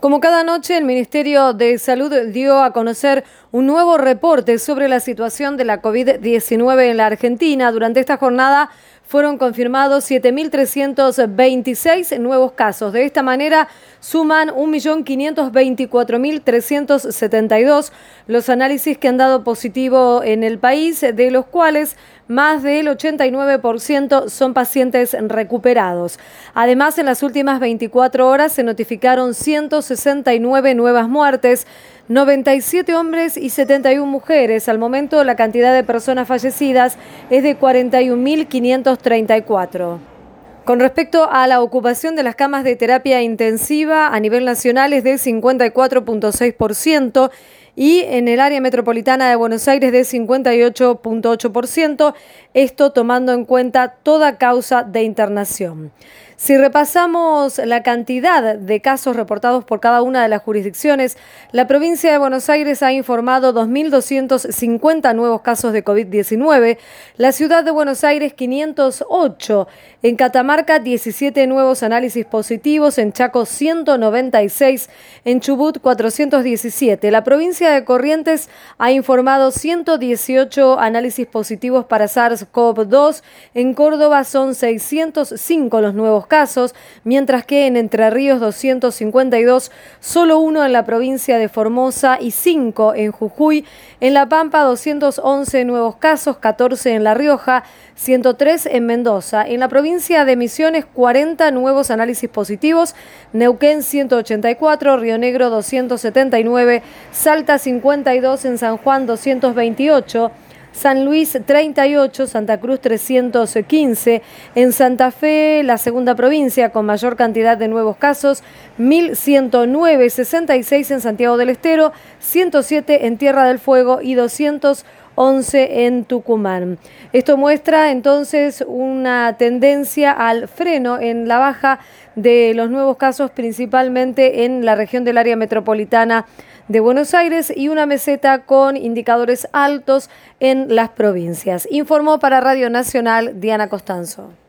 Como cada noche, el Ministerio de Salud dio a conocer un nuevo reporte sobre la situación de la COVID-19 en la Argentina. Durante esta jornada fueron confirmados 7.326 nuevos casos. De esta manera, suman 1.524.372 los análisis que han dado positivo en el país, de los cuales más del 89% son pacientes recuperados. Además, en las últimas 24 horas se notificaron 169 nuevas muertes, 97 hombres y 71 mujeres. Al momento, la cantidad de personas fallecidas es de 41.534. Con respecto a la ocupación de las camas de terapia intensiva, a nivel nacional es de 54.6% y en el área metropolitana de Buenos Aires de 58.8%, esto tomando en cuenta toda causa de internación. Si repasamos la cantidad de casos reportados por cada una de las jurisdicciones, la provincia de Buenos Aires ha informado 2.250 nuevos casos de COVID-19, la ciudad de Buenos Aires 508, en Catamarca 17 nuevos análisis positivos, en Chaco 196, en Chubut 417. La provincia de Corrientes ha informado 118 análisis positivos para SARS-CoV-2, en Córdoba son 605 los nuevos casos, mientras que en Entre Ríos 252, solo uno en la provincia de Formosa y 5 en Jujuy. En La Pampa 211 nuevos casos, 14 en La Rioja, 103 en Mendoza. En la provincia de Misiones 40 nuevos análisis positivos, Neuquén 184, Río Negro 279, Salta 52, en San Juan 228, San Luis 38, Santa Cruz 315, en Santa Fe, la segunda provincia con mayor cantidad de nuevos casos, 1.109, 66 en Santiago del Estero, 107 en Tierra del Fuego y 211 en Tucumán. Esto muestra entonces una tendencia al freno en la baja de los nuevos casos, principalmente en la región del área metropolitana de Buenos Aires, y una meseta con indicadores altos en las provincias. Informó para Radio Nacional Diana Costanzo.